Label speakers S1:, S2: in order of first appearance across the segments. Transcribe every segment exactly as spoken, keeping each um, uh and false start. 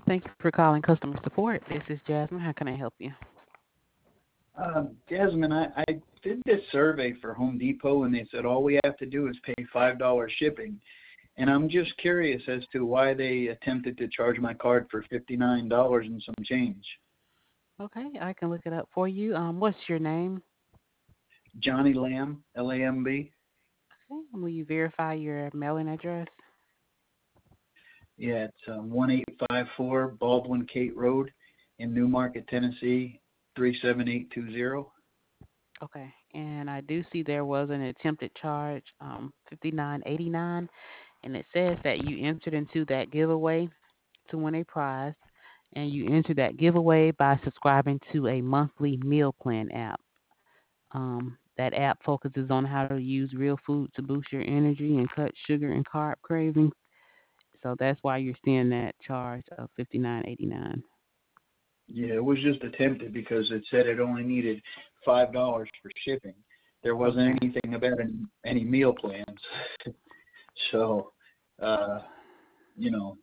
S1: Thank you for calling customer support. This is Jasmine. How can I help you?
S2: Um, Jasmine, I, I did this survey for Home Depot, and they said all we have to do is pay five dollars shipping. And I'm just curious as to why they attempted to charge my card for fifty-nine dollars and some change.
S1: Okay, I can look it up for you. Um, what's your name?
S2: Johnny Lamb, L A M B.
S1: Okay, will you verify your mailing address?
S2: Yeah, it's um, one eight five four Baldwin Kate Road in Newmarket, Tennessee, three seven eight two zero.
S1: Okay, and I do see there was an attempted charge, um, fifty nine eighty nine, and it says that you entered into that giveaway to win a prize, and you entered that giveaway by subscribing to a monthly meal plan app. Um, that app focuses on how to use real food to boost your energy and cut sugar and carb cravings. So that's why you're seeing that charge of fifty nine eighty nine.
S2: Yeah, it was just attempted because it said it only needed five dollars for shipping. There wasn't
S1: Okay.
S2: anything about any, any meal plans. so, uh, you know,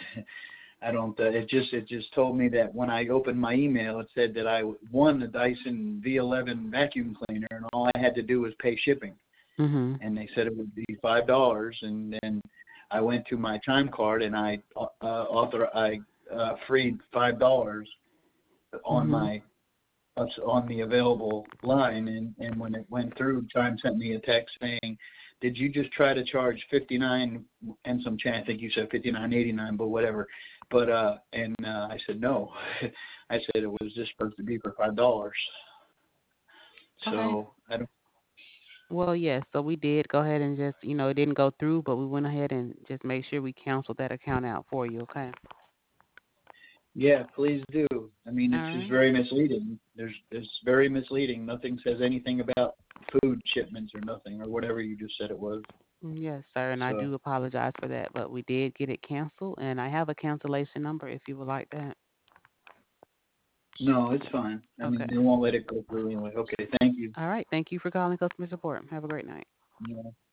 S2: I don't. Uh, it just it just told me that when I opened my email, it said that I won the Dyson V eleven vacuum cleaner, and all I had to do was pay shipping.
S1: Mhm.
S2: And they said it would be five dollars, and then I went to my time card and I uh, author I uh, freed five dollars on
S1: Mhm.
S2: my on the available line, and, and when it went through, Chime sent me a text saying, "Did you just try to charge fifty-nine and some change?" I think you said fifty-nine eighty-nine, but whatever. But uh, and uh, I said no. I said it was just supposed to be for five dollars.
S1: Okay.
S2: So I don't.
S1: Well, yes. So we did go ahead and just, you know, it didn't go through, but we went ahead and just made sure we canceled that account out for you. Okay.
S2: Yeah, please do. I mean,
S1: All
S2: it's just
S1: right.
S2: very misleading. There's it's very misleading. Nothing says anything about food shipments or nothing or whatever you just said it was.
S1: Yes, sir. And I
S2: So
S1: do apologize for that, but we did get it canceled, and I have a cancellation number if you would like that.
S2: no, it's fine. I mean,
S1: Okay.
S2: they won't let it go through anyway. Okay, thank you.
S1: All right. Thank you for calling customer support. Have a great night.
S2: Yeah.